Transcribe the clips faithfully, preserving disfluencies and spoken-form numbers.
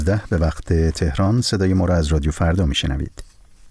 ده به وقت تهران. صدای ما را از رادیو فردا میشنوید.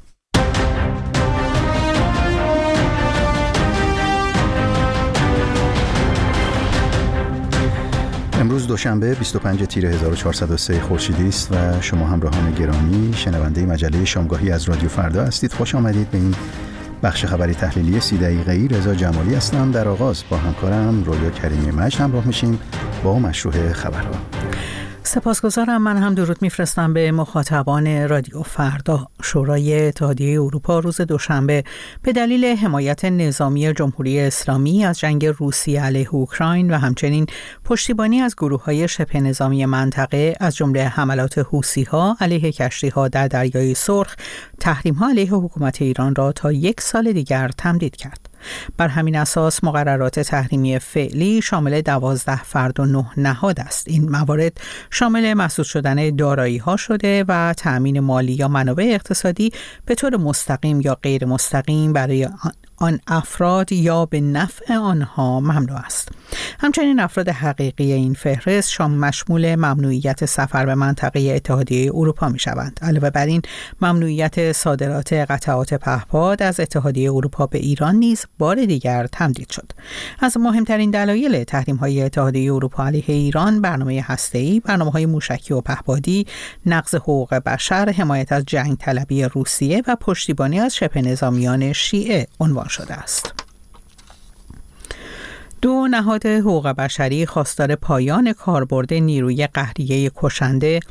امروز دوشنبه بیست و پنج تیر هزار و چهارصد و سه خورشیدی است و شما همراهان گرامی شنونده مجله شامگاهی از رادیو فردا هستید. خوش آمدید به این بخش خبری تحلیلی سی دقیقه‌ای. رضا جمالی هستم. در آغاز با همکارم رویا کریمی مجد همراه میشیم با مشروع خبرها. سپاسگزارم. من هم درود میفرستم به مخاطبان رادیو فردا. شورای اتحادیه اروپا روز دوشنبه به دلیل حمایت نظامی جمهوری اسلامی از جنگ روسیه علیه اوکراین و همچنین پشتیبانی از گروه‌های شبه نظامی منطقه از جمله حملات حوثی‌ها علیه کشتی‌ها در دریای سرخ، تحریم‌ها علیه حکومت ایران را تا یک سال دیگر تمدید کرد. بر همین اساس مقررات تحریمی فعلی شامل دوازده فرد و نه نهاد است. این موارد شامل مسدود شدن دارایی‌ها شده و تأمین مالی یا منابع اقتصادی به طور مستقیم یا غیر مستقیم برای آن افراد یا به نفع آنها ممنوع است. همچنین افراد حقیقی این فهرست شام مشمول ممنوعیت سفر به منطقه اتحادیه اروپا می شوند. علاوه بر این ممنوعیت صادرات قطعات پهپاد از اتحادیه اروپا به ایران نیز بار دیگر تمدید شد. از مهمترین دلایل تحریم‌های اتحادیه اروپا علیه ایران برنامه هسته‌ای، برنامه‌های موشکی و پهپادی، نقض حقوق بشر، حمایت از جنگ طلبی روسیه و پشتیبانی از شبه نظامیان شیعه عنوان شده است. دو نهاد حقوق بشری خواستار پایان کاربرد نیروی قهریه کشنده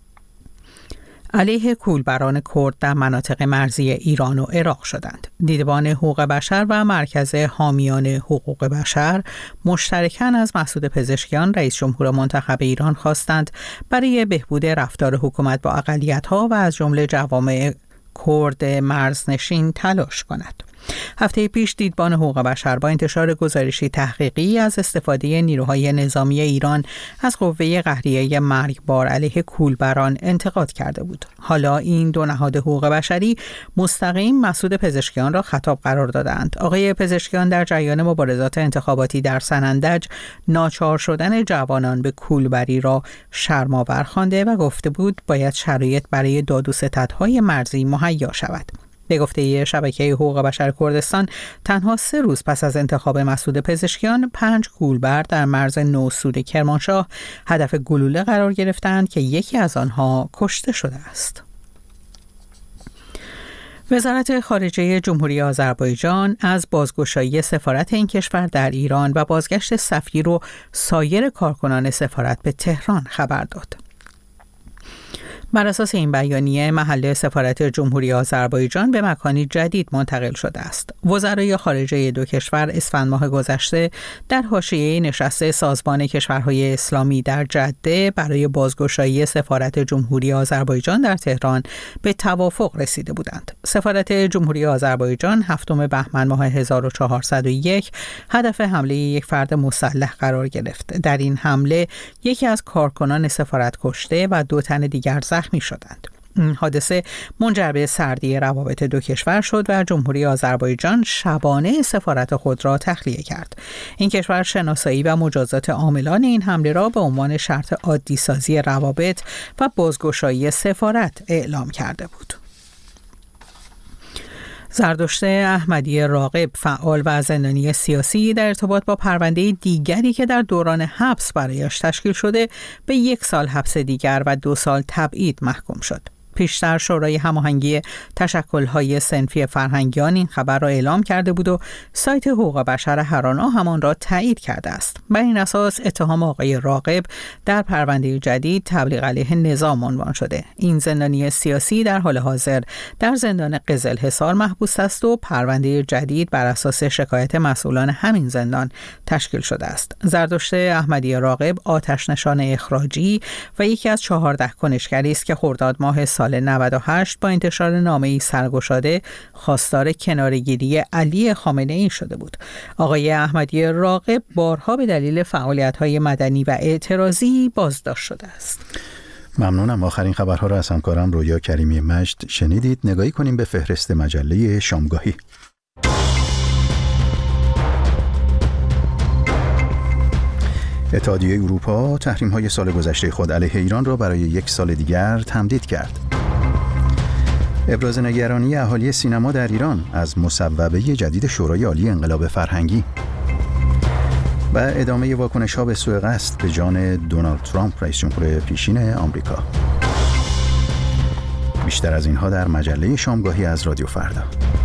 علیه کولبران کرد در مناطق مرزی ایران و عراق شدند. دیدبان حقوق بشر و مرکز حامیان حقوق بشر مشترکاً از مسعود پزشکیان رئیس جمهور منتخب ایران خواستند برای بهبود رفتار حکومت با اقلیت‌ها و از جمله جوامع کرد مرزنشین تلاش کند. هفته پیش دیدبان حقوق بشر با انتشار گزارشی تحقیقی از استفاده نیروهای نظامی ایران از قوه قهریه مرگبار علیه کولبران انتقاد کرده بود. حالا این دو نهاد حقوق بشری مستقیم مسعود پزشکیان را خطاب قرار دادند. آقای پزشکیان در جریان مبارزات انتخاباتی در سنندج ناچار شدن جوانان به کولبری را شرم‌آور خوانده و گفته بود باید شرایط برای داد و ستدهای مرزی مهیا شود. به گفته شبکه حقوق بشر کردستان، تنها سه روز پس از انتخاب مسعود پزشکیان، پنج کولبر در مرز نوسود کرمانشاه هدف گلوله قرار گرفتند که یکی از آنها کشته شده است. وزارت خارجه جمهوری آذربایجان از بازگشایی سفارت این کشور در ایران و بازگشت سفیر و سایر کارکنان سفارت به تهران خبر داد. بر اساس این بیانیه محل سفارت جمهوری آذربایجان به مکانی جدید منتقل شده است. وزرای خارجه دو کشور اسفند ماه گذشته در حاشیه نشست سازمان کشورهای اسلامی در جده برای بازگشایی سفارت جمهوری آذربایجان در تهران به توافق رسیده بودند. سفارت جمهوری آذربایجان هفتم بهمن ماه هزار و چهارصد و یک هدف حمله یک فرد مسلح قرار گرفت. در این حمله یکی از کارکنان سفارت کشته و دو تن دیگر زخمی شدند. این حادثه منجر به سردی روابط دو کشور شد و جمهوری آذربایجان شبانه سفارت خود را تخلیه کرد. این کشور شناسایی و مجازات عاملان این حمله را به عنوان شرط عادی سازی روابط و بازگشایی سفارت اعلام کرده بود. زردشت احمدی راغب، فعال و زندانی سیاسی، در ارتباط با پرونده دیگری که در دوران حبس برایش تشکیل شده به یک سال حبس دیگر و دو سال تبعید محکوم شد. پیشتر شورای هماهنگی تشکل‌های صنفی فرهنگیان این خبر را اعلام کرده بود و سایت حقوق بشر هرانا همان را تایید کرده است. بر این اساس اتهام آقای راغب در پرونده جدید تبلیغ علیه نظام عنوان شده. این زندانی سیاسی در حال حاضر در زندان قزلحصار محبوس است و پرونده جدید بر اساس شکایت مسئولان همین زندان تشکیل شده است. زردشت احمدی راغب آتش نشان اخراجی و یکی از چهارده کنشگری است که خرداد ماه سال نود و هشت با انتشار نامه‌ای سرگشاده خواستار کناره‌گیری علی خامنه‌ای شده بود. آقای احمدی راغب بارها به دلیل فعالیت‌های مدنی و اعتراضی بازداشت شده است. ممنونم. آخرین خبرها را از همکارم رویا کریمی مجد شنیدید. نگاهی کنیم به فهرست مجله شامگاهی. اتحادیه اروپا تحریم‌های سال گذشته خود علیه ایران را برای یک سال دیگر تمدید کرد. ابراز نگرانی اهالی سینما در ایران از مصوبه جدید شورای عالی انقلاب فرهنگی و ادامه واکنش‌ها به سوء قصد به جان دونالد ترامپ رئیس جمهور پیشین آمریکا. بیشتر از اینها در مجله شامگاهی از رادیو فردا.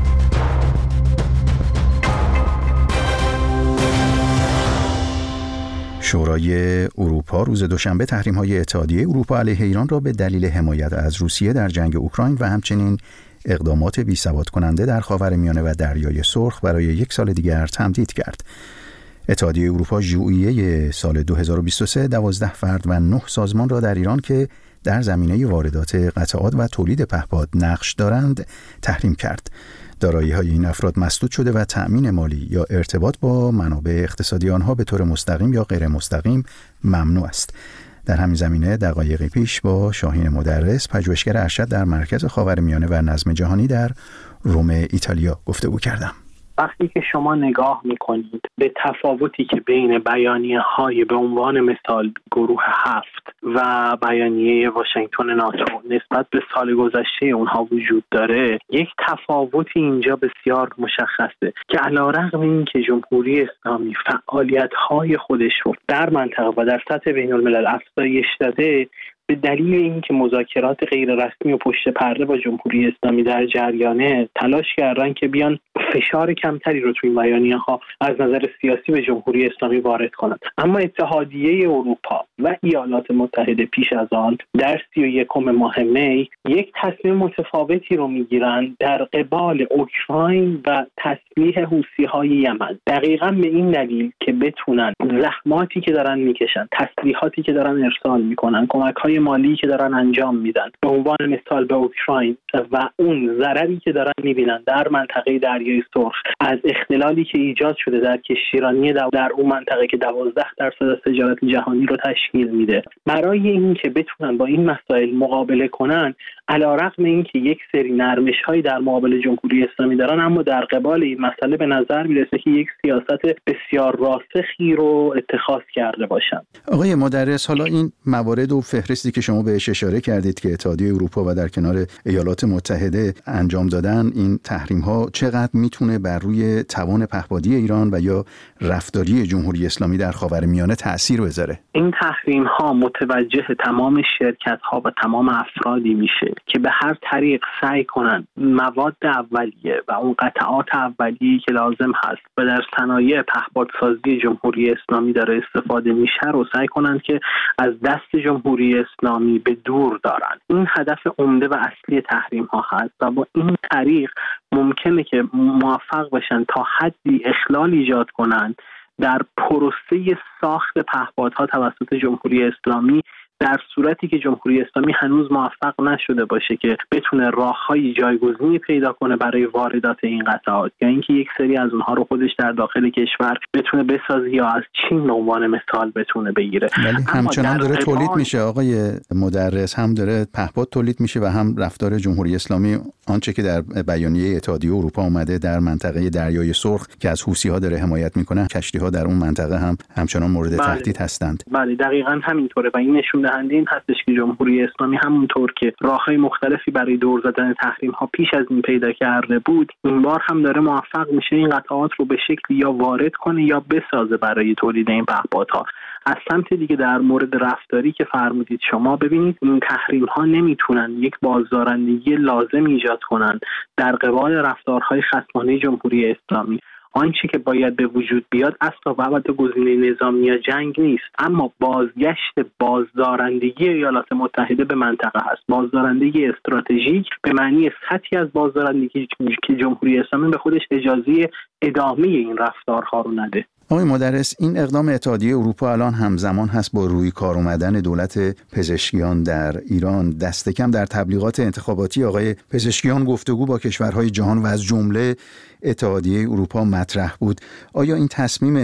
شورای اروپا روز دوشنبه تحریم‌های اتحادیه اروپا علیه ایران را به دلیل حمایت از روسیه در جنگ اوکراین و همچنین اقدامات بی‌ثبات کننده در خاورمیانه و دریای سرخ برای یک سال دیگر تمدید کرد. اتحادیه اروپا ژوئیه سال دو هزار و بیست و سه دوازده فرد و نه سازمان را در ایران که در زمینه واردات قطعات و تولید پهپاد نقش دارند تحریم کرد. دارایی‌های این افراد مسدود شده و تأمین مالی یا ارتباط با منابع اقتصادی آنها به طور مستقیم یا غیر مستقیم ممنوع است. در همین زمینه دقایقی پیش با شاهین مدرس، پژوهشگر ارشد در مرکز خاورمیانه و نظم جهانی در روم ایتالیا گفتگو کردم. وقتی که شما نگاه میکنید به تفاوتی که بین بیانیه‌های به عنوان مثال گروه هفت و بیانیه واشنگتن ناتو نسبت به سال گذشته اونها وجود داره، یک تفاوتی اینجا بسیار مشخصه که علیرغم اینکه جمهوری اسلامی فعالیت‌های خودش رو در منطقه و در سطح بین‌الملل افزایش داده، به دلیل اینکه مذاکرات غیر رسمی و پشت پرده با جمهوری اسلامی در جریانه، تلاش کردن که بیان فشار کمتری رو توی این بیانیه‌ها از نظر سیاسی به جمهوری اسلامی وارد کنند. اما اتحادیه اروپا و ایالات متحده پیش از آن در سی و یکم ماه می یک تصمیم متفاوتی رو میگیرند در قبال اوکراین و تسلیح حوثی‌های یمن، دقیقاً به این دلیل که بتونن زحماتی که دارن میکشن، تسلیحاتی که دارن ارسال میکنن، کمک‌های مالی که دارن انجام میدن به عنوان مثال به اوکراین و اون ضرری که دارن میبینن در منطقه دریای سرخ از اختلالی که ایجاد شده در کشتیرانی در اون منطقه که دوازده درصد از تجارت جهانی رو تشکیل میده، برای اینکه بتونن با این مسائل مقابله کنن، علیرغم اینکه یک سری نرمش‌هایی در مقابل جمهوری اسلامی دارن، اما در قبال این مسئله به نظر میرسه که یک سیاست بسیار راسخی رو اتخاذ کرده باشن. آقای مدرس، حالا این موارد و فهرستی که شما بهش اشاره کردید که اتحادیه اروپا و در کنار ایالات متحده انجام دادن، این تحریم‌ها چقدر میتونه بر روی توان پهپادی ایران و یا رفتاری جمهوری اسلامی در خاورمیانه تأثیر بذاره؟ این تحریم‌ها متوجه تمام شرکت‌ها و تمام افرادی میشه که به هر طریق سعی کنن مواد اولیه و اون قطعات اولیه‌ای که لازم هست و در صنایع پهپادسازی جمهوری اسلامی داره استفاده میشه رو سعی کنن که از دست جمهوری اسلامی به دور دارن. این هدف عمده و اصلی تحریم‌ها هست و با این طریق ممکنه که موفق بشن تا حدی اخلال ایجاد کنن در پروسه ساخت پهپادها توسط جمهوری اسلامی، در صورتی که جمهوری اسلامی هنوز موفق نشده باشه که بتونه راه‌های جایگزینی پیدا کنه برای واردات این قطعات، یا اینکه یک سری از اونها رو خودش در داخل کشور بتونه بسازه یا از چین به عنوان مثال بتونه بگیره. ولی همچنان داره تولید میشه آقای مدرس، هم داره پهپاد تولید میشه و هم رفتار جمهوری اسلامی آنچه که در بیانیه اتحادیه اروپا اومده در منطقه دریای سرخ که از حوثی‌ها داره حمایت میکنه، کشتی‌ها در اون منطقه هم همچنان مورد بله. تهدید هستند. بله دقیقاً همینطوره و این نشون دهنده این هستش که جمهوری اسلامی همونطور که راه‌های مختلفی برای دور زدن تحریم‌ها پیش از این پیدا کرده بود، این بار هم داره موفق میشه این قطعات رو به شکلی یا وارد کنه یا بسازه برای تولید این پهپادها. از سمت دیگه در مورد رفتاری که فرمودید شما، ببینید این تحریم‌ها نمیتونن یک بازدارندگی لازم ایجاد کنن در قبال رفتارهای خصمانه جمهوری اسلامی. آنچه که باید به وجود بیاد اصلا بابت گزینه نظامی یا جنگ نیست، اما بازگشت بازدارندگی ایالات متحده به منطقه هست، بازدارندگی استراتژیک به معنی سطحی از بازدارندگی که جمهوری اسلامی به خودش اجازه ادامه این رفتارها رو نده. آقای مدرس، این اقدام اتحادیه اروپا الان همزمان هست با روی کار اومدن دولت پزشکیان در ایران. دست کم در تبلیغات انتخاباتی آقای پزشکیان گفتگو با کشورهای جهان و از جمله اتحادیه اروپا مطرح بود. آیا این تصمیم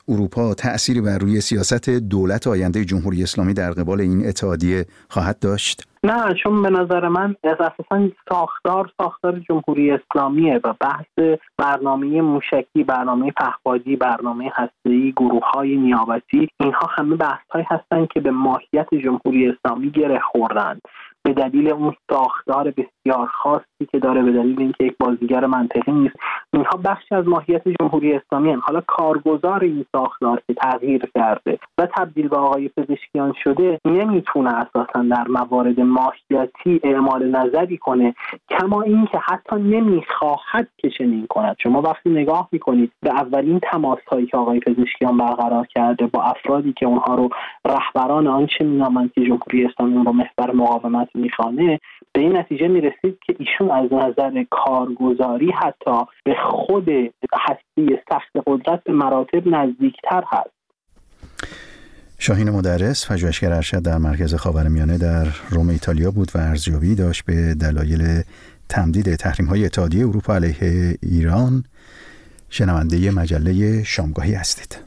اروپا تأثیری بر روی سیاست دولت آینده جمهوری اسلامی در قبال این اتحادیه خواهد داشت؟ نه، چون به نظر من اساساً ساختار ساختار جمهوری اسلامیه و بحث برنامه موشکی، برنامه پهپادی، برنامه هسته‌ای، گروه‌های نیابتی، اینها همه بحث‌هایی هستند که به ماهیت جمهوری اسلامی گره خوردند به دلیل اون ساختار بسیار خاصی که داره، به دلیل اینکه یک بازیگر منطقی نیست. اینها بخشی از ماهیت جمهوری اسلامی هستند. حالا کارگزار این ساختار که تغییر کرده و تبدیل به آقای پزشکیان شده نمیتونه اساساً در موارد ماهیتی اعمال نظری کنه، کما اینکه حتی نمیخواهد که چنین کند. شما وقتی نگاه میکنید به اولین تماس‌هایی که آقای پزشکیان برقرار کرده با افرادی که اونها رو رهبران آنچه مینامند که جمهوری اسلامی رو محور مقاومت میخوانه، به این نتیجه میرسید که ایشون از نظر کارگزاری حتی به خود هستی سخت قدرت به مراتب نزدیکتر هست. شاهین مدرس، پژوهشگر ارشد در مرکز خاورمیانه در روم ایتالیا بود و ارزیابی داشت به دلایل تمدید تحریم‌های اتحادیه اروپا علیه ایران. شنونده مجله شامگاهی هستید.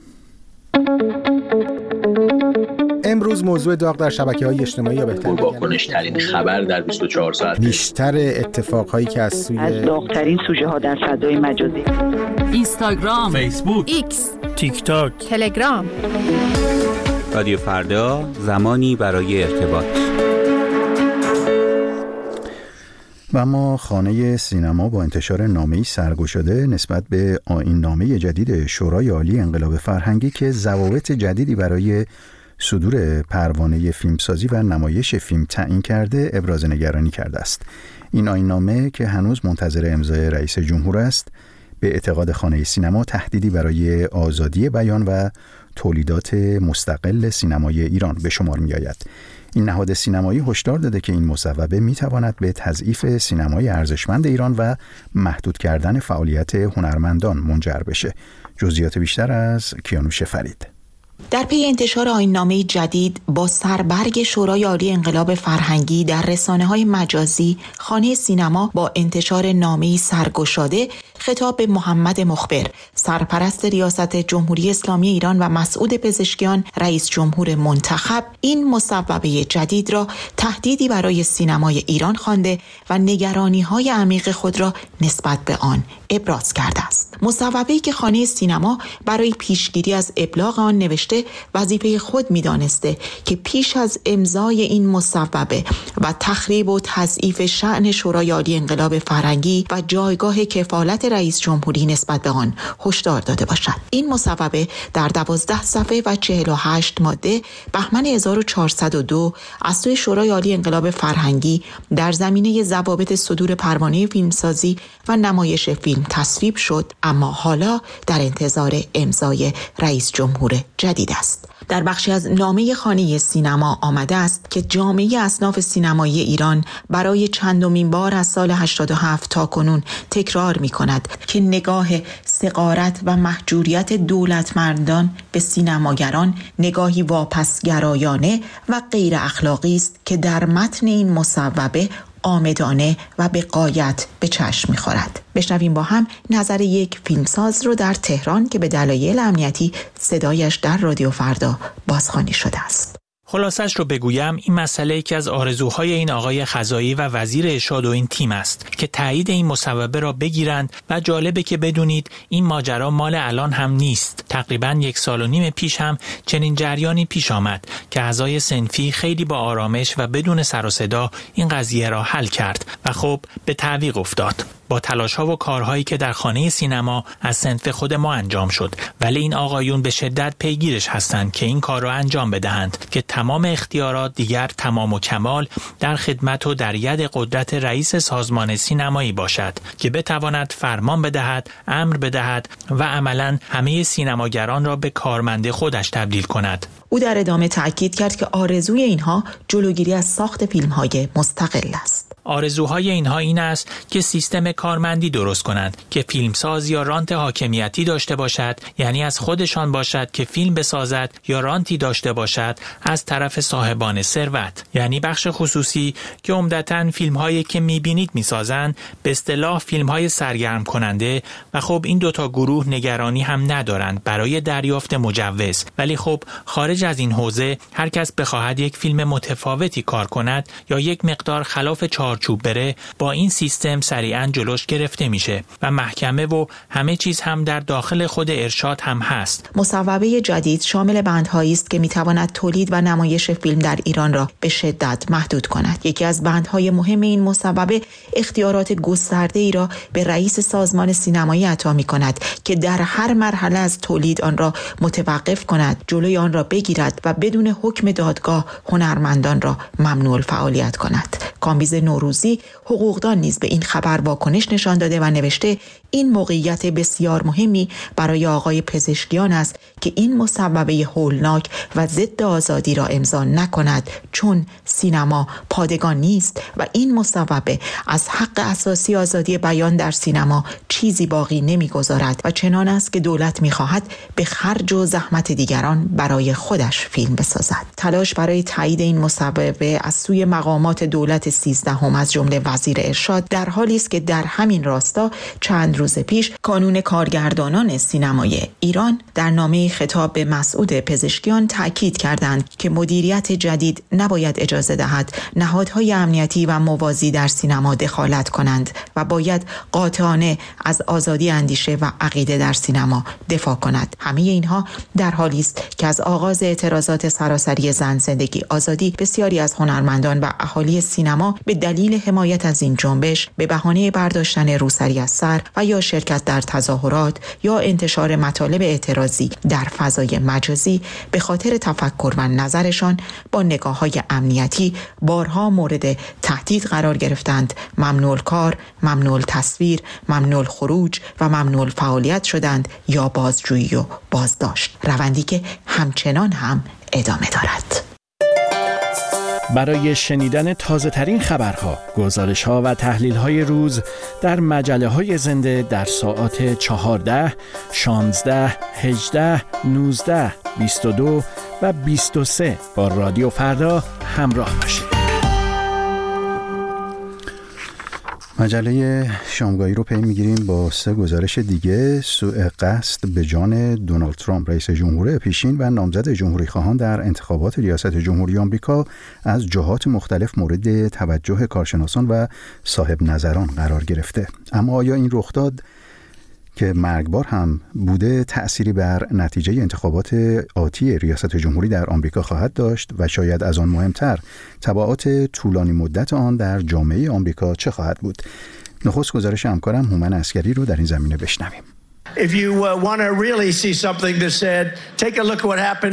امروز موضوع داغ در شبکه‌های اجتماعی یا بهتر بگم واکنش‌ترین خبر در بیست و چهار ساعت، بیشتر اتفاقهایی که از سوی از داغ‌ترین سوژه‌ها در فضای مجازی، اینستاگرام، فیسبوک، ایکس، تیک تاک، تلگرام. رادیو فردا، زمانی برای ارتباط. و اما خانه سینما با انتشار نامه‌ای سرگشاده نسبت به آیین‌نامه جدید شورای عالی انقلاب فرهنگی که ضوابط جدیدی برای صدور پروانه فیلمسازی و نمایش فیلم تعیین کرده ابراز نگرانی کرده است. این آیین‌نامه که هنوز منتظر امضای رئیس جمهور است، به اعتقاد خانه سینما تهدیدی برای آزادی بیان و تولیدات مستقل سینمای ایران به شمار می‌آید. این نهاد سینمایی هشدار داده که این مصوبه می‌تواند به تضعیف سینمای ارزشمند ایران و محدود کردن فعالیت هنرمندان منجر بشه. جزئیات بیشتر از کیانوش فرید. در پی انتشار آیین‌نامه جدید با سربرگ شورای عالی انقلاب فرهنگی در رسانه‌های مجازی، خانه سینما با انتشار نامه‌ای سرگشاده خطاب به محمد مخبر، سرپرست ریاست جمهوری اسلامی ایران و مسعود پزشکیان، رئیس جمهور منتخب، این مصوبه جدید را تهدیدی برای سینمای ایران خوانده و نگرانی‌های عمیق خود را نسبت به آن ابراز کرده است. مصوبه‌ای که خانه سینما برای پیشگیری از ابلاغ آن نوشته وظیفه خود می‌دانسته که پیش از امضای این مصوبه و تخریب و تضعیف شأن شورای عالی انقلاب فرهنگی و جایگاه کفالت رئیس جمهوری نسبت به آن هشدار داده باشد. این مصوبه در دوازده صفحه و چهل و هشت ماده بهمن هزار و چهارصد و دو از سوی شورای عالی انقلاب فرهنگی در زمینه ضوابط صدور پروانه فیلمسازی و نمایش فیلم تصویب شد، اما حالا در انتظار امضای رئیس جمهور جدید است. در بخشی از نامه خانه سینما آمده است که جامعه اصناف سینمایی ایران برای چندمین بار از سال هشتاد و هفت تا کنون تکرار می کند که نگاه صغارت و محجوریت دولتمردان به سینماگران نگاهی واپسگرایانه و غیر اخلاقی است که در متن این مصوبه آمدانه و به غایت به چشم می‌خورد. بشنویم با هم نظر یک فیلمساز رو در تهران که به دلایل امنیتی صدایش در رادیو فردا بازخوانی شده است. خلاصش رو بگویم، این مسئله یکی از آرزوهای این آقای خزایی و وزیر ارشاد و این تیم است که تایید این مصوبه را بگیرند و جالبه که بدونید این ماجرا مال الان هم نیست. تقریباً یک سال و نیم پیش هم چنین جریانی پیش آمد که اعضای صنفی خیلی با آرامش و بدون سر و صدا این قضیه را حل کرد و خب به تعویق افتاد. با تلاش‌ها و کارهایی که در خانه سینما از صنف خود ما انجام شد، ولی این آقایون به شدت پیگیرش هستند که این کار را انجام بدهند که تمام اختیارات دیگر تمام و کمال در خدمت و در ید قدرت رئیس سازمان سینمایی باشد که بتواند فرمان بدهد، امر بدهد و عملاً همه سینماگران را به کارمند خودش تبدیل کند. او در ادامه تأکید کرد که آرزوی اینها جلوگیری از ساخت فیلم‌های مستقل است. آرزوهای اینها این است که سیستم کارمندی درست کنند که فیلمساز یا رانت حاکمیتی داشته باشد، یعنی از خودشان باشد که فیلم بسازد، یا رانتی داشته باشد از طرف صاحبان ثروت، یعنی بخش خصوصی که عمدتاً فیلم‌هایی که می‌بینید می‌سازند، به اصطلاح فیلم‌های سرگرم کننده. و خب این دوتا گروه نگرانی هم ندارند برای دریافت مجوز، ولی خب خارج از این حوزه هر کس بخواهد یک فیلم متفاوتی کار کند یا یک مقدار خلاف چارچوب بره، با این سیستم سریعاً جلوش گرفته میشه و محکمه و همه چیز هم در داخل خود ارشاد هم هست. مصوبه جدید شامل بندهایی است که میتواند تولید و نمایش فیلم در ایران را به شدت محدود کند. یکی از بندهای مهم این مصوبه اختیارات گسترده ای را به رئیس سازمان سینمایی عطا می‌کند که در هر مرحله از تولید آن را متوقف کند، جلوی آن را بگیرد و بدون حکم دادگاه هنرمندان را ممنوع الفعالیت کند. کامبیز نوروزی حقوقدان نیز به این خبر واکنش نشان داده و نوشته این موقعیت بسیار مهمی برای آقای پزشکیان است که این مصوبه هولناک و ضد آزادی را امضا نکند، چون سینما پادگان نیست و این مصوبه از حق اساسی آزادی بیان در سینما چیزی باقی نمیگذارد و چنان است که دولت میخواهد به خرج و زحمت دیگران برای خودش فیلم بسازد. تلاش برای تایید این مصوبه از سوی مقامات دولت سیزدهم از جمله وزیر ارشاد در حالی است که در همین راستا چند روز پیش کانون کارگردانان سینمای ایران در نامه خطاب به مسعود پزشکیان تاکید کردند که مدیریت جدید نباید اجازه دهد نهادهای امنیتی و موازی در سینما دخالت کنند و باید قاطعانه از آزادی اندیشه و عقیده در سینما دفاع کند. همه اینها در حالی است که از آغاز اعتراضات سراسری زن، زندگی، آزادی بسیاری از هنرمندان و اهالی سینما به دلیل حمایت از این جنبش به بهانه برداشتن روسری از سر و یا شرکت در تظاهرات یا انتشار مطالب اعتراضی در فضای مجازی به خاطر تفکر و نظرشان با نگاه‌های امنیتی بارها مورد تهدید قرار گرفتند، ممنوع کار، ممنوع تصویر، ممنوع خروج و ممنوع فعالیت شدند یا بازجویی و بازداشت، روندی که همچنان هم ادامه دارد. برای شنیدن تازه ترین خبرها، گزارش ها و تحلیل های روز در مجله های زنده در ساعات چهارده، شانزده، هجده، نوزده، بیست و دو و بیست و سه با رادیو فردا همراه باشید. مجله شامگاهی رو پی میگیریم با سه گزارش دیگه. سوء قصد به جان دونالد ترامپ رئیس جمهور پیشین و نامزد جمهوری خواهان در انتخابات ریاست جمهوری آمریکا از جهات مختلف مورد توجه کارشناسان و صاحب نظران قرار گرفته. اما آیا این رخداد که مرگبار هم بوده تأثیری بر نتیجه انتخابات آتی ریاست جمهوری در آمریکا خواهد داشت و شاید از آن مهمتر تبعات طولانی مدت آن در جامعه آمریکا چه خواهد بود؟ نخست گزارش همکارم هومن عسگری رو در این زمینه بشنویم. If you uh, want to really see something that's said, take a look at what happened.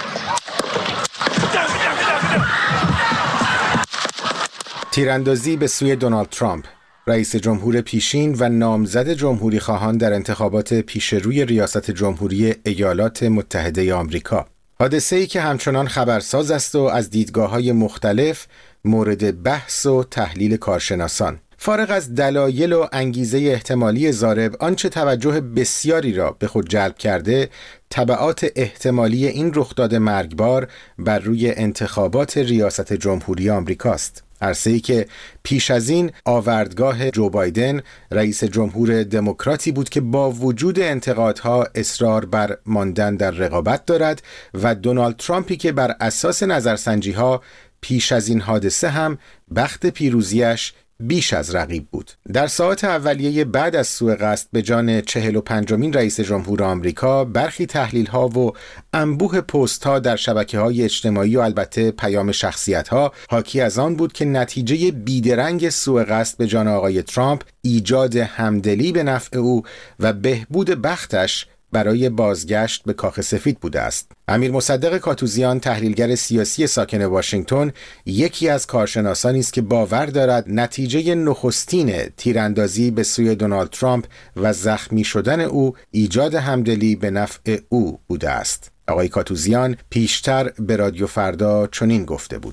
تیراندازی به سوی دونالد ترامپ، رئیس جمهور پیشین و نامزد جمهوری خواهان در انتخابات پیشروی ریاست جمهوری ایالات متحده آمریکا. حادثه‌ای که همچنان خبرساز است و از دیدگاه‌های مختلف مورد بحث و تحلیل کارشناسان. فارغ از دلایل و انگیزه احتمالی ضارب، آنچه توجه بسیاری را به خود جلب کرده، تبعات احتمالی این رخداد مرگبار بر روی انتخابات ریاست جمهوری آمریکاست. عرصه‌ای که پیش از این آوردگاه جو بایدن رئیس جمهور دموکراتی بود که با وجود انتقادها اصرار بر ماندن در رقابت دارد و دونالد ترامپی که بر اساس نظرسنجی‌ها پیش از این حادثه هم بخت پیروزیش بیش از رقیب بود. در ساعات اولیه بعد از سوء قصد به جان چهل و پنجمین رئیس جمهور آمریکا، برخی تحلیل‌ها و انبوه پست‌ها در شبکه‌های اجتماعی و البته پیام شخصیت‌ها حاکی از آن بود که نتیجه بیدرنگ سوء قصد به جان آقای ترامپ ایجاد همدلی به نفع او و بهبود بختش برای بازگشت به کاخ سفید بوده است. امیر مصدق کاتوزیان، تحلیلگر سیاسی ساکن واشنگتن، یکی از کارشناسانی است که باور دارد نتیجه نخستین تیراندازی به سوی دونالد ترامپ و زخمی شدن او ایجاد همدلی به نفع او بوده است. آقای کاتوزیان پیشتر به رادیو فردا چنین گفته بود: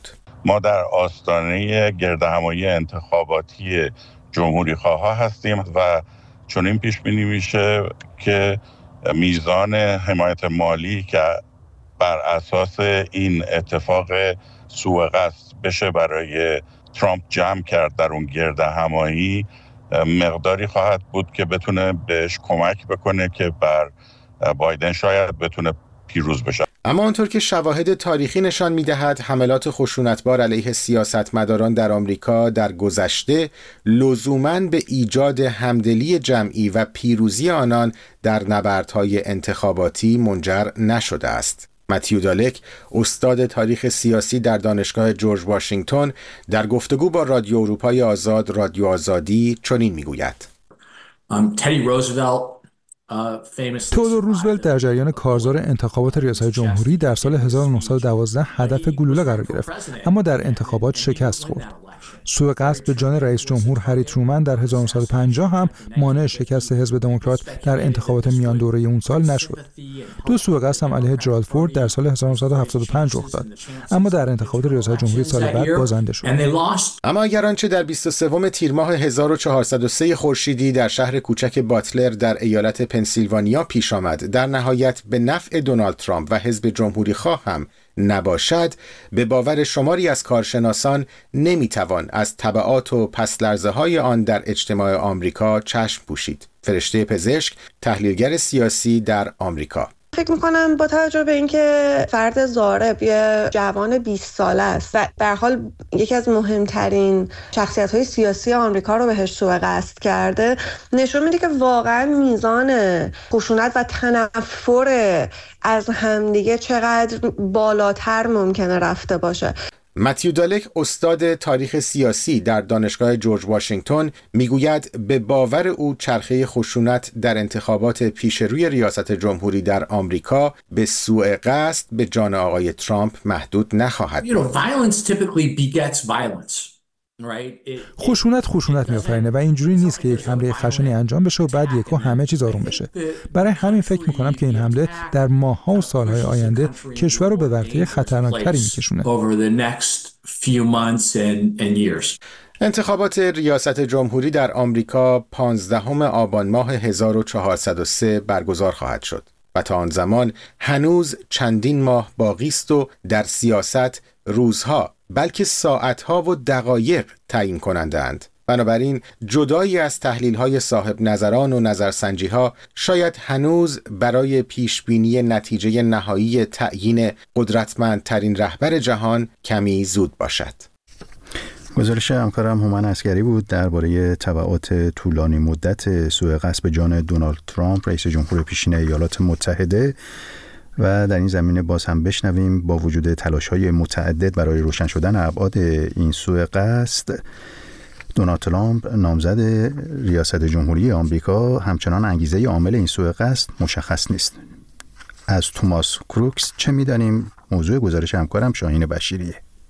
ما در آستانه گردهمایی انتخاباتی جمهوری خواها هستیم و چنین پیش بینی میشه که میزان حمایت مالی که بر اساس این اتفاق سوء قصد بشه برای ترامپ جمع کرد در اون گردهمایی مقداری خواهد بود که بتونه بهش کمک بکنه که بر بایدن شاید بتونه پیروز بشه. اما آنطور که شواهد تاریخی نشان می‌دهد حملات خشونتبار علیه سیاستمداران در آمریکا در گذشته لزوماً به ایجاد همدلی جمعی و پیروزی آنان در نبردهای انتخاباتی منجر نشده است. متیو دالک، استاد تاریخ سیاسی در دانشگاه جورج واشنگتن، در گفتگو با رادیو اروپای آزاد رادیو آزادی چنین میگوید: تئودور روزولت در جریان کارزار انتخابات ریاست جمهوری در سال هزار و نهصد و دوازده هدف گلوله قرار گرفت، اما در انتخابات شکست خورد. سوء قصد به جان رئیس جمهور هری ترومن در هزار و نهصد و پنجاه هم مانع شکست حزب دموکرات در انتخابات میان دوره اون سال نشد. دو سوء قصد هم علیه جرالد فورد در سال هزار و نهصد و هفتاد و پنج رخ داد، اما در انتخابات ریاست جمهوری سال بعد بازنده شد. اما اگر آنچه در بیست و سوم تیر ماه هزار و چهارصد و سه خورشیدی در شهر کوچک باتلر در ایالت پنسیلوانیا پیش آمد در نهایت به نفع دونالد ترامپ و حزب جمهوری خواه هم نباشد، به باور شماری از کارشناسان نمیتوان از تبعات و پس‌لرزه های آن در اجتماع آمریکا چشم پوشید. فرشته پزشک، تحلیلگر سیاسی در آمریکا: فکر میکنم با توجه به اینکه فرد ضارب یه جوان بیست ساله است و در حال یکی از مهمترین شخصیت‌های سیاسی آمریکا رو بهش سوء قصد کرده، نشون میده که واقعا میزان خشونت و تنفر از همدیگه چقدر بالاتر ممکنه رفته باشه. متیو دالک، استاد تاریخ سیاسی در دانشگاه جورج واشنگتن، میگوید به باور او چرخه خشونت در انتخابات پیش روی ریاست جمهوری در آمریکا به سوء قصد به جان آقای ترامپ محدود نخواهد بود. خشونت خشونت می‌آفرینه و اینجوری نیست که یک حمله خشنی انجام بشه و بعد یکو همه چیز آروم بشه. برای همین فکر می‌کنم که این حمله در ماه‌ها و سال‌های آینده کشور رو به ورطه خطرناک‌تری می‌کشونه. انتخابات ریاست جمهوری در آمریکا پانزدهم آبان ماه هزار و چهارصد و سه برگزار خواهد شد و تا آن زمان هنوز چندین ماه باقی است و در سیاست روزها بلکه ساعتها و دقایق تعیین کننده اند. بنابراین جدایی از تحلیل‌های صاحب نظران و نظرسنجی‌ها شاید هنوز برای پیشبینی نتیجه نهایی تعیین قدرتمندترین رهبر جهان کمی زود باشد. گزارش همکارم هومن عسگری بود درباره تبعات طولانی مدت سوء قصد به جان دونالد ترامپ رئیس جمهور پیشین ایالات متحده و در این زمینه باز هم بشنویم با وجود تلاش‌های متعدد برای روشن شدن ابعاد این سوء قصد، دونالد ترامپ نامزد ریاست جمهوری آمریکا همچنان انگیزه عامل این سوء قصد مشخص نیست. از توماس کروکس چه می‌دانیم؟ موضوع گزارش همکارم شاهین بشیریه.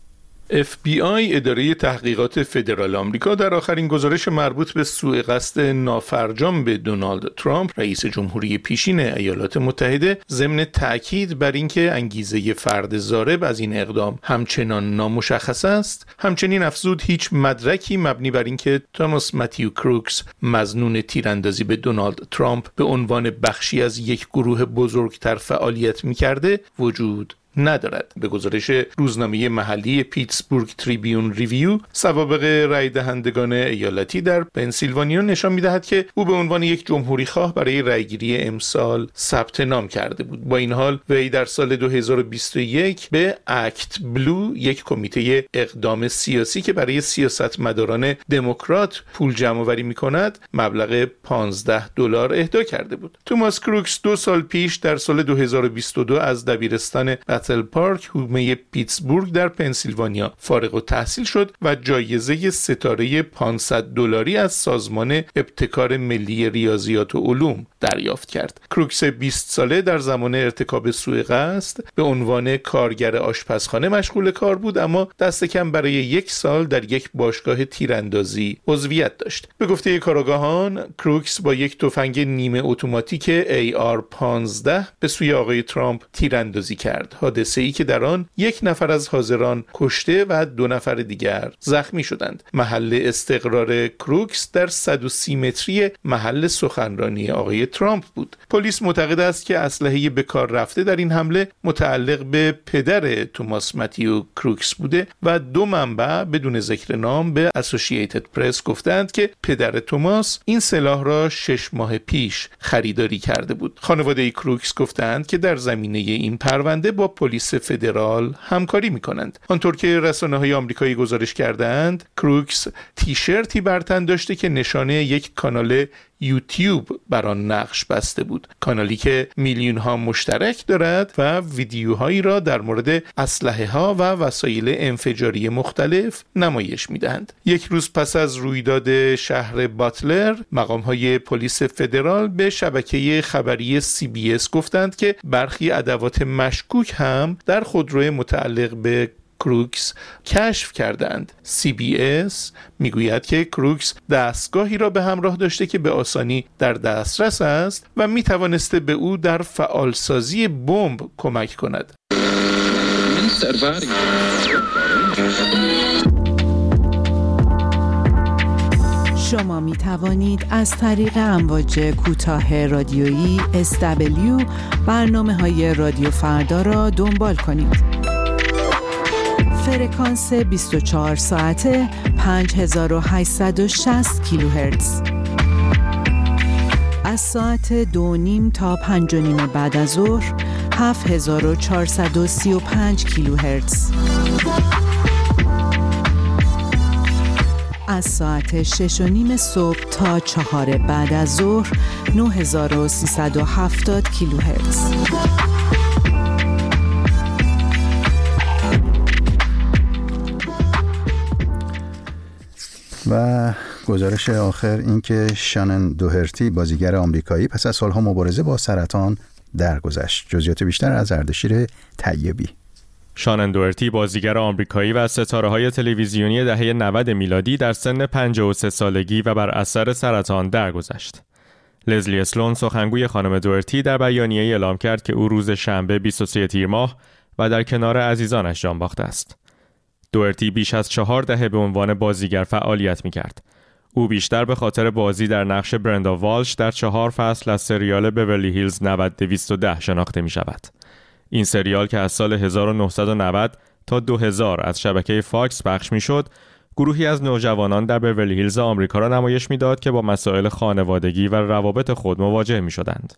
اف بی آی اداره تحقیقات فدرال آمریکا در آخرین گزارش مربوط به سوء قصد نافرجام به دونالد ترامپ رئیس جمهوری پیشین ایالات متحده ضمن تأکید بر اینکه انگیزه فرد ضارب از این اقدام همچنان نامشخص است، همچنین افزود هیچ مدرکی مبنی بر اینکه توماس متیو کروکس مظنون تیراندازی به دونالد ترامپ به عنوان بخشی از یک گروه بزرگتر فعالیت می‌کرده وجود ندارد. به گزارش روزنامه محلی پیتسبورگ تریبیون ریویو، سوابق رای دهندگان ایالتی در پنسیلوانیا نشان می‌دهد که او به عنوان یک جمهوری خواه برای رایگیری امسال ثبت نام کرده بود. با این حال وی در سال دو هزار و بیست و یک به اکت بلو، یک کمیته اقدام سیاسی که برای سیاستمداران دموکرات پول جمع‌آوری می‌کند، مبلغ پانزده دلار اهدا کرده بود. توماس کروکس دو سال پیش در سال دو هزار و بیست و دو از دبیرستان بتل پارک حومه پیتسبورگ در پنسیلوانیا فارغ التحصیل شد و جایزه ستاره پانصد دلاری از سازمان ابتکار ملی ریاضیات و علوم دریافت کرد. کروکس بیست ساله در زمان ارتکاب سوء قصد به عنوان کارگر آشپزخانه مشغول کار بود، اما دست کم برای یک سال در یک باشگاه تیراندازی عضویت داشت. به گفته کارآگاهان، کروکس با یک تفنگ نیمه اتوماتیک ای آر پانزده به سوی آقای ترامپ تیراندازی کرد. حادثه‌ای که در آن یک نفر از حاضران کشته و دو نفر دیگر زخمی شدند. محل استقرار کروکس در صد و سی متری محل سخنرانی آقای ترامپ بود. پلیس معتقد است که اسلحه به کار رفته در این حمله متعلق به پدر توماس متیو کروکس بوده و دو منبع بدون ذکر نام به اسوسییتد پرس گفتند که پدر توماس این سلاح را شش ماه پیش خریداری کرده بود. خانواده کروکس گفتند که در زمینه این پرونده با پلیس فدرال همکاری می‌کنند. آنطور که رسانه‌های آمریکایی گزارش کردند، کروکس تیشرتی بر تن داشته که نشانه یک کانال یوتیوب بر آن نقش بسته بود، کانالی که میلیون ها مشترک دارد و ویدیوهایی را در مورد اسلحه ها و وسایل انفجاری مختلف نمایش میدهند. یک روز پس از رویداد شهر باتلر، مقام های پلیس فدرال به شبکه خبری سی بی اس گفتند که برخی ادوات مشکوک هم در خودرو متعلق به کروکس کشف کردند. سی بی اس میگوید که کروکس دستگاهی را به همراه داشته که به آسانی در دسترس است و میتوانسته به او در فعالسازی بمب کمک کند. شما می توانید از طریق امواج کوتاه رادیویی اس دبلیو برنامه‌های رادیو فردا را دنبال کنید. فرکانس بیست و چهار ساعته پنج هزار و هشتصد و شصت کیلوهرتز. از ساعت دو نیم تا پنج و نیم بعد از ظهر هفت هزار و چهارصد و سی و پنج کیلوهرتز. از ساعت شش و نیم صبح تا چهار بعد از ظهر نه هزار و سیصد و هفتاد کیلوهرتز. و گزارش آخر این که شانن دوهرتی بازیگر آمریکایی پس از سالها مبارزه با سرطان درگذشت. جزئیات بیشتر از اردشیر طیبی. شانن دوهرتی بازیگر آمریکایی و ستاره‌های تلویزیونی دهه نود میلادی در سن پنجاه و سه سالگی و بر اثر سرطان درگذشت. لزلی اسلون سخنگوی خانم دوهرتی در بیانیه‌ای اعلام کرد که او روز شنبه بیست و سوم تیر ماه و در کنار عزیزانش جان باخته است. دوهرتی بیش از چهار دهه به عنوان بازیگر فعالیت می‌کرد. او بیشتر به خاطر بازی در نقش برندا والش در چهار فصل از سریال بیورلی هیلز نود دویست و ده شناخته می‌شود. این سریال که از سال هزار و نهصد و نود تا دو هزار از شبکه فاکس پخش می‌شد، گروهی از نوجوانان در بیورلی هیلز آمریکا را نمایش می‌داد که با مسائل خانوادگی و روابط خود مواجه می‌شدند.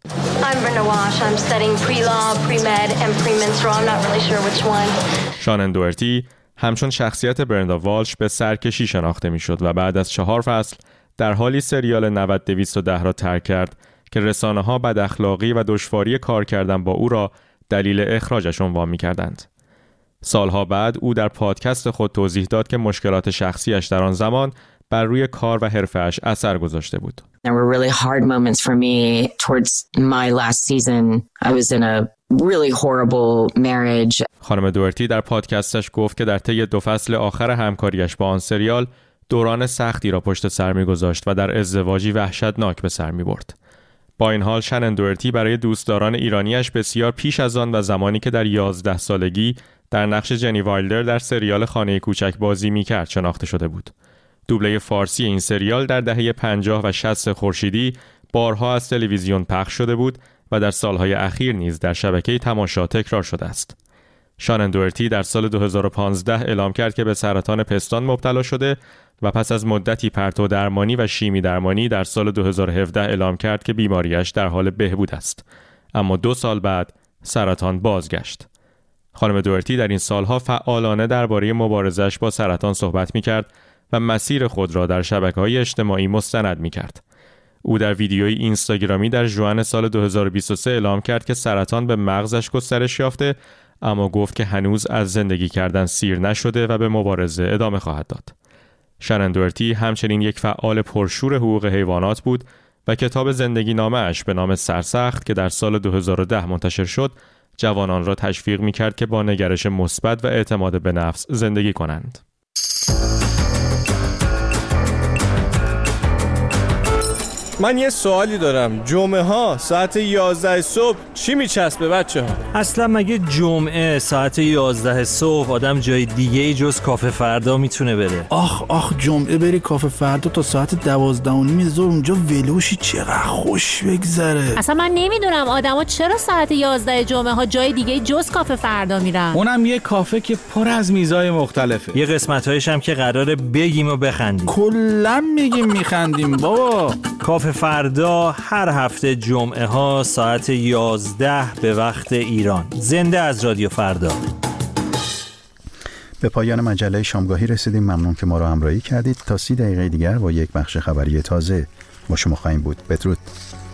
شانن دوهرتی همچون شخصیت برندا والش به سرکشی شناخته می‌شد و بعد از چهار فصل در حالی سریال نود دویست و ده را ترک کرد که رسانه‌ها بد اخلاقی و دشواری کار کردن با او را دلیل اخراجش عنوان می‌کردند. سالها بعد او در پادکست خود توضیح داد که مشکلات شخصیش در آن زمان بر روی کار و حرفه‌اش اثر گذاشته بود. There were really hard moments for me towards my last season. I was in a really horrible marriage. خانم دوهرتی در پادکستش گفت که در طی دو فصل آخر همکاریش با آن سریال دوران سختی را پشت سر می‌گذاشت و در ازدواجی وحشتناک به سر می‌برد. با این حال شانن دوهرتی برای دوستداران ایرانیش بسیار پیش از آن و زمانی که در یازده سالگی در نقش جنی وایلدر در سریال خانه کوچک بازی می‌کرد شناخته شده بود. دوبله فارسی این سریال در دهه پنجاه و شصت خورشیدی بارها از تلویزیون پخش شده بود و در سالهای اخیر نیز در شبکه تماشا تکرار شده است. شانن دوهرتی در سال دو هزار و پانزده اعلام کرد که به سرطان پستان مبتلا شده و پس از مدتی پرتو درمانی و شیمی درمانی در سال دو هزار و هفده اعلام کرد که بیماریش در حال بهبود است. اما دو سال بعد سرطان بازگشت. خانم دوهرتی در این سالها فعالانه درباره مبارزه‌اش با سرطان صحبت می‌کرد و مسیر خود را در شبکه‌های اجتماعی مستند می‌کرد. او در ویدیوی اینستاگرامی در ژوئن سال دو هزار و بیست و سه اعلام کرد که سرطان به مغزش گسترش یافته، اما گفت که هنوز از زندگی کردن سیر نشده و به مبارزه ادامه خواهد داد. شانن دوهرتی همچنین یک فعال پرشور حقوق حیوانات بود و کتاب زندگی نامه اش به نام سرسخت که در سال دو هزار و ده منتشر شد، جوانان را تشویق می‌کرد که با نگرش مثبت و اعتماد به نفس زندگی کنند. من یه سوالی دارم. جمعه ها ساعت یازده صبح چی میچسبه بچه ها؟ اصلا مگه جمعه ساعت یازده صبح آدم جای دیگه ای جز کافه فردا میتونه بره؟ آخ آخ جمعه بری کافه فردا تا ساعت دوازده و نیم ظهر اونجا ولوشی چقدر خوش بگذره. اصلا من نمیدونم آدما چرا ساعت یازده جمعه ها جای دیگه جز کافه فردا میرن. اونم یه کافه که پر از میزای مختلفه. یه قسمت‌هایش هم که قراره بگیم و بخندیم. کلا میگیم میخندیم بابا. کافه فردا هر هفته جمعه ها ساعت یازده به وقت ایران. زنده از رادیو فردا. به پایان مجله شامگاهی رسیدیم. ممنون که ما را همراهی کردید. تا سی دقیقه دیگر با یک بخش خبری تازه با شما خواهیم بود. بدرود.